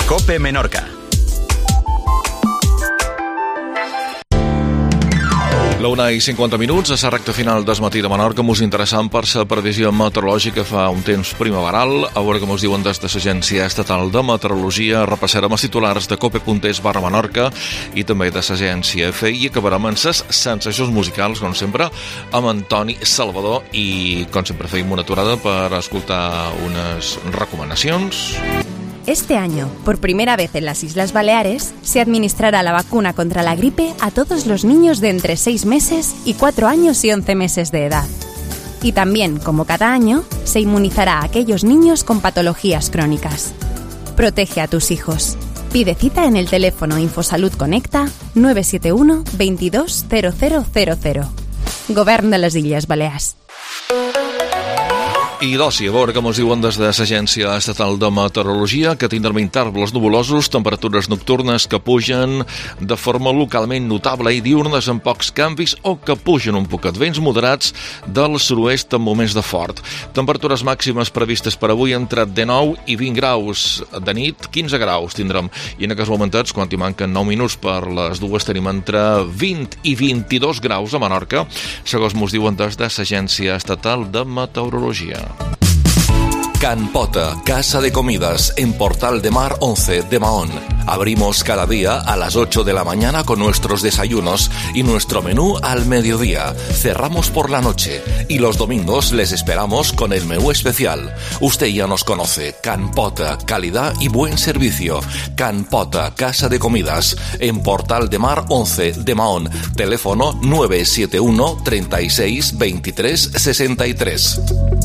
COPE Menorca. La 1:50, a la recta final del matí de Menorca, mos interessant per la previsió meteorològica. Fa un temps primaveral, a veure què mos diuen des de l'Agència Estatal de Meteorologia. Repassarem els titulars de cope.es/Menorca i també de l'Agència EFE i acabarem amb les sensacions musicals, com sempre, amb Antoni Salvador i, com sempre, feim una aturada per escoltar unes recomanacions. Este año, por primera vez en las Islas Baleares, se administrará la vacuna contra la gripe a todos los niños de entre 6 meses y 4 años y 11 meses de edad. Y también, como cada año, se inmunizará a aquellos niños con patologías crónicas. Protege a tus hijos. Pide cita en el teléfono Infosalud Conecta 971 22 0000. Govern de les Illes Balears. I d'oci, a veure què ens diuen des de l'Agència Estatal de Meteorologia, que tindrem intervals nuvolosos, temperatures nocturnes que pugen de forma localment notable i diurnes amb pocs canvis o que pugen un poquet, vents moderats del sud-oest en moments de fort. Temperatures màximes previstes per avui entre 19 i 20 graus. De nit, 15 graus tindrem. I en aquests momentats, quan hi manquen 9 minuts per les dues, tenim entre 20 i 22 graus a Menorca, segons ens diuen des de l'Agència Estatal de Meteorologia. Can Pota, casa de comidas en Portal de Mar 11 de Mahón. Abrimos cada día a las 8 de la mañana con nuestros desayunos y nuestro menú al mediodía. Cerramos por la noche y los domingos les esperamos con el menú especial. Usted ya nos conoce. Can Pota, calidad y buen servicio. Can Pota, casa de comidas en Portal de Mar 11 de Mahón. Teléfono 971 36 23 63.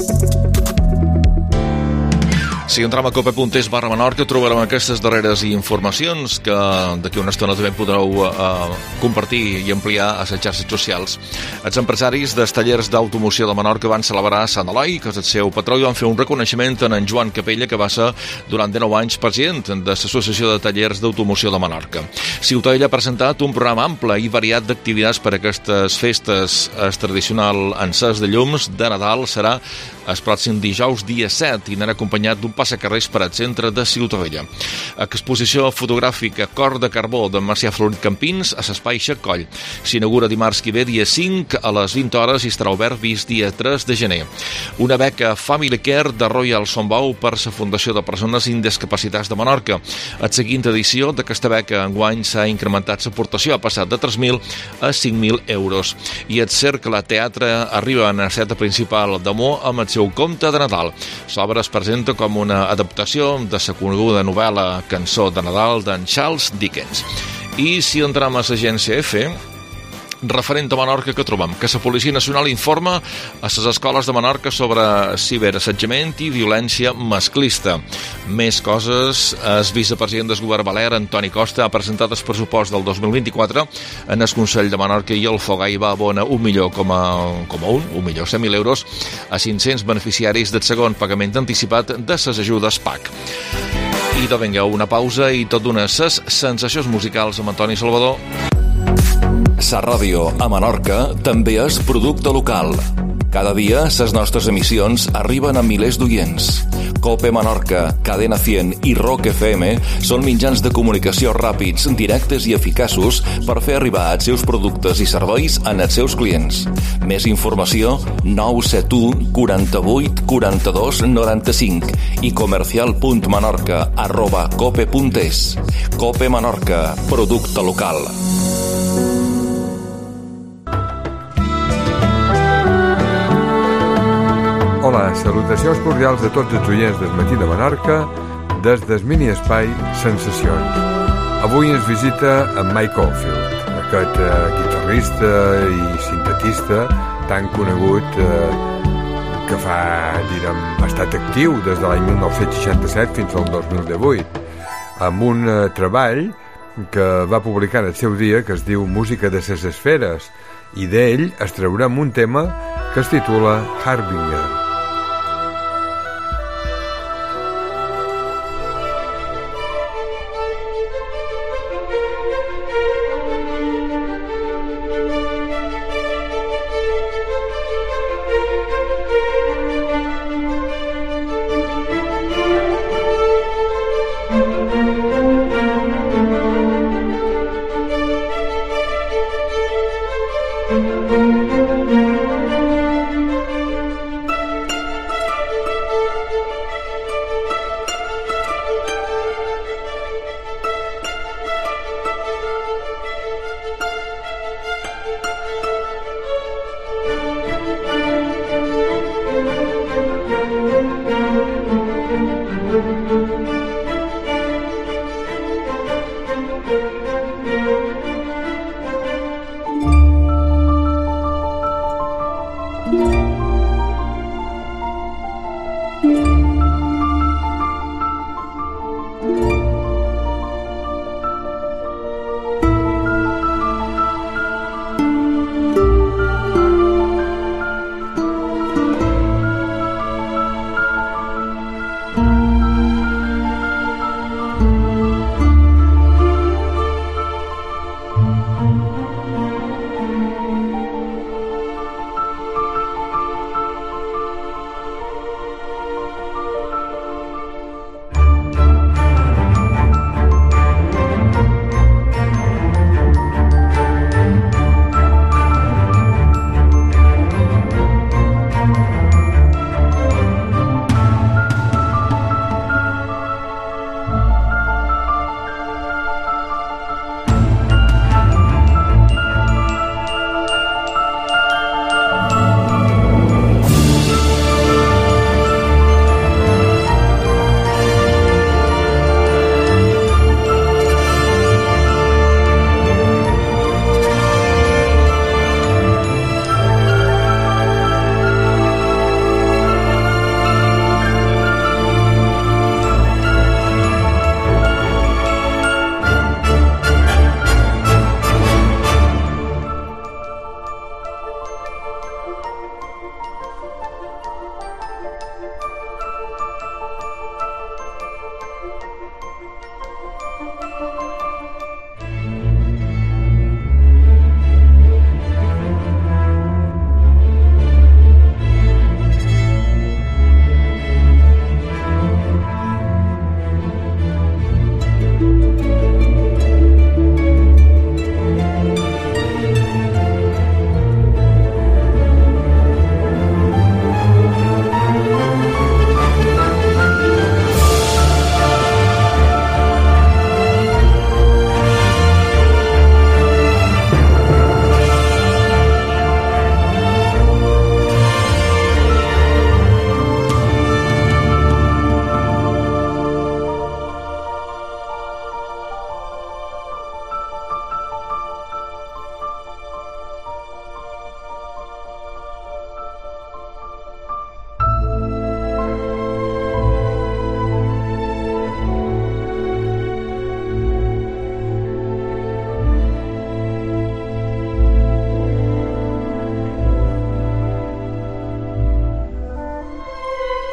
Si entrem a cope.es/Menorca trobarem aquestes darreres informacions que d'aquí una estona també podreu compartir i ampliar a les xarxes socials. Els empresaris dels tallers d'automoció de Menorca van celebrar Sant Eloi, que és el seu patró, i van fer un reconeixement en Joan Capella, que va ser durant 19 anys president de l'Associació de Tallers d'Automoció de Menorca. Ciutadella ha presentat un programa ample i variat d'activitats per a aquestes festes. El tradicional encès de llums de Nadal serà el pròxim dijous dia 7 i anarà acompanyat d'un passacarrers per al centre de Ciutadella. Exposició fotogràfica Cor de Carbó de Macià Florit Campins a l'Espai Xacoll. S'inaugura dimarts que ve dia 5 a les 20 hores i estarà obert fins dia 3 de gener. Una beca Family Care de Royal Sombau per la Fundació de Persones amb Discapacitats de Menorca. A la següent edició d'aquesta beca enguany s'ha incrementat l'aportació, ha passat de 3.000 a 5.000 euros. I el Cercle Teatre arriba en l'escena principal d'Amor amb el seu conte de Nadal. L'obra es presenta com una adaptació de la coneguda novel·la Cançó de Nadal d'en Charles Dickens. I si entrem a l'Agència EFE, referent a Menorca, que trobem? Que la Policia Nacional informa a les escoles de Menorca sobre ciberassetjament i violència masclista. Més coses, el vicepresident del govern balear, Antoni Costa, ha presentat el pressupost del 2024 en el Consell de Menorca i el Fogai va abonar 1.100.000 euros a 500 beneficiaris del segon pagament anticipat de les ajudes PAC. I de vinga, una pausa i tot d'una ses sensacions musicals amb Antoni Salvador. Sa ràdio a Menorca també és producte local. Cada dia les nostres emissions arriben a milers d'oients. Cope Menorca, Cadena 100 i Rock FM són mitjans de comunicació ràpids, directes i eficaços per fer arribar els seus productes i serveis als seus clients. Més informació 971 48 42 95 i comercial.menorca@cope.es. Cope Menorca, producte local. Hola, salutacions cordials de tots els oients del Matí de Menorca des del mini espai Sensacions. Avui ens visita en Mike Oldfield, aquest guitarrista i sintetista tan conegut que ha estat actiu des de l'any 1967 fins al 2018, amb un treball que va publicar en el seu dia que es diu Música de ses esferes, i d'ell es traurem un tema que es titula Harbinger.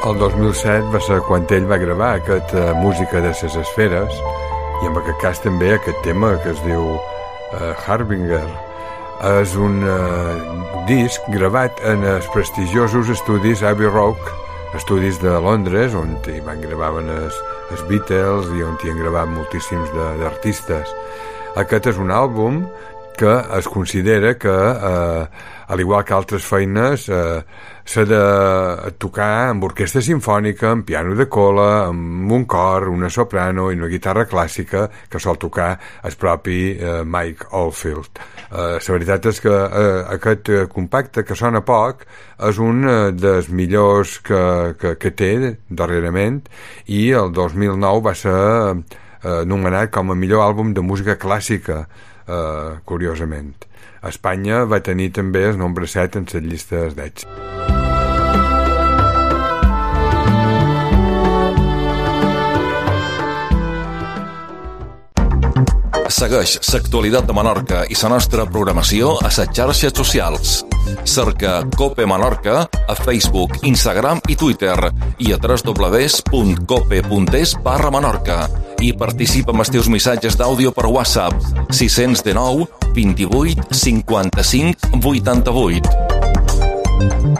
el 2007 va ser quan ell va gravar aquesta música de les esferes, i en aquest cas també aquest tema que es diu Harbinger. És un disc gravat en els prestigiosos estudis Abbey Road, estudis de Londres, on hi van gravaven els Beatles i on hi han gravat moltíssims d'artistes. Aquest és un àlbum que es considera que, al igual que altres feines, s'ha de tocar amb orquestra sinfònica, amb piano de cola, amb un cor, una soprano i una guitarra clàssica que sol tocar el propi Mike Oldfield. La veritat és que aquest compacte, que sona poc, és un dels millors que té darrerament, i el 2009 va ser nomenat com a millor àlbum de música clàssica, curiosament. A Espanya va tenir també el nombre 7 en les llistes d'èxit. Segueix l'actualitat de Menorca i la nostra programació a les xarxes socials. Cerca Cope Menorca a Facebook, Instagram i Twitter i a www.cope.es/Menorca. I participa amb els teus missatges d'àudio per WhatsApp 619 28 55 88.